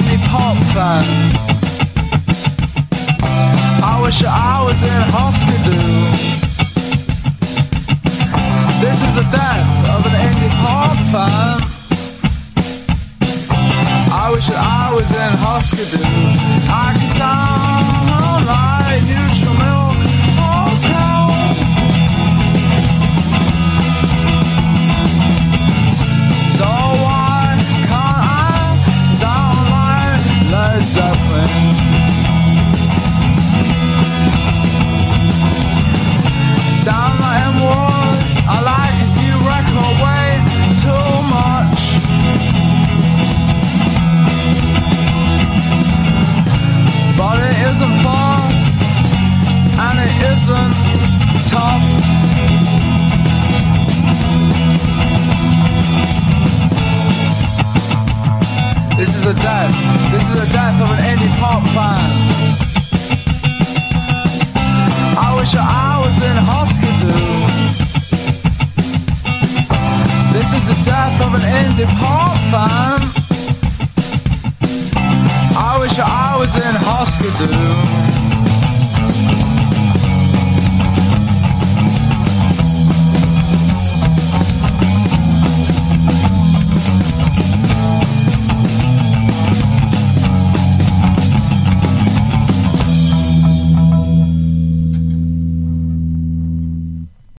indie pop fan. I wish I was in Hoskadoo. This is the death of an indie pop fan. I wish that I was in Hoskadoo. I can sound like Neutral Milk Hotel. So why can't I sound like Led Zeppelin? Down the M-Ward, I like his new record way too much. But it isn't fast, and it isn't tough. This is a death of an indie pop fan. I wish I was in Hoskadoo. This is the death of an indie pop fan. I wish I was in Hoskadoo.